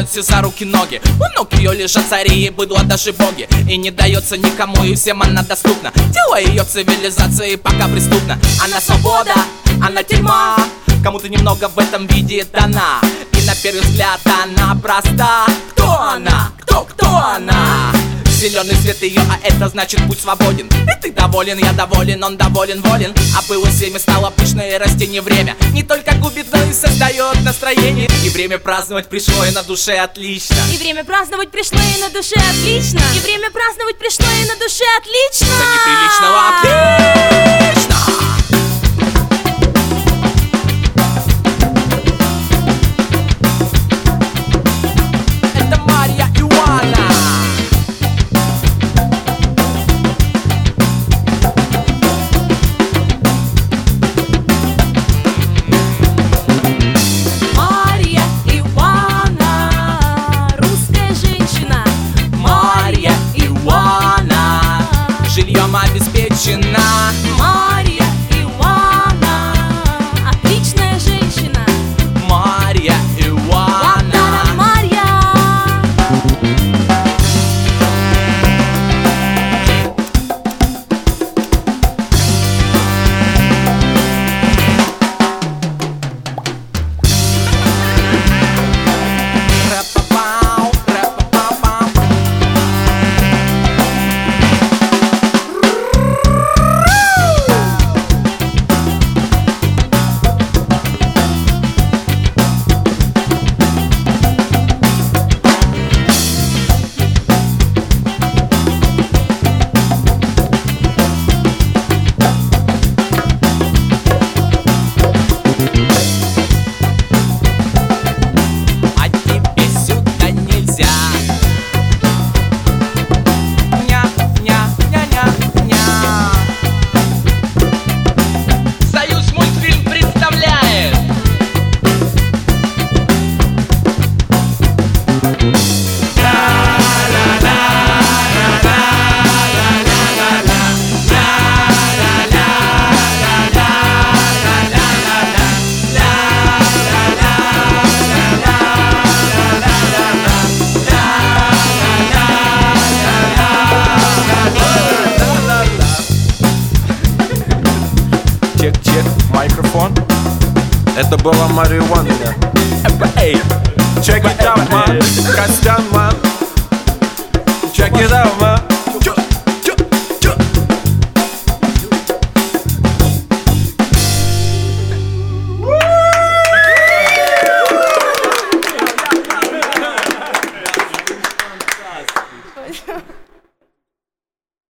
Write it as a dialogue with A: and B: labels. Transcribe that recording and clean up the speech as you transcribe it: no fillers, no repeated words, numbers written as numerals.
A: держат все за руки-ноги. У ног ее лежат цари и быдло, даже боги. И не дается никому, и всем она доступна. Дело ее цивилизации пока преступна. Она свобода, она тюрьма. Кому-то немного в этом виде дана. И на первый взгляд она проста. Кто она? Кто она? Зеленый цвет ее, а это значит путь свободен. И ты доволен, я доволен, он доволен, волен. А было семя, стало пышное растение. Время не только губит, но и создает настроение. И время праздновать пришло, и на душе отлично.
B: И время праздновать пришло, и на душе отлично. И время праздновать пришло, и на душе отлично.
A: Да неприличного отлично. Это Марья Иоанна.
B: Марья Иоанна, русская женщина.
A: Марья Иоанна, жильем обеспечена.
B: Марья Иоанна, отличная женщина.
A: Марья Иоанна.
B: Ла-ла-ла, Марья.
A: Рэп-па-пау, рэп-па-па-пау. А тебе сюда нельзя. Ня-ня-ня-ня-ня. Союз мультфильм представляет.
C: Чек, микрофон. Это была Марья Ивановна.
A: Эй,
C: Check it out, man. Костян, man. Check it out, man.
B: Ой.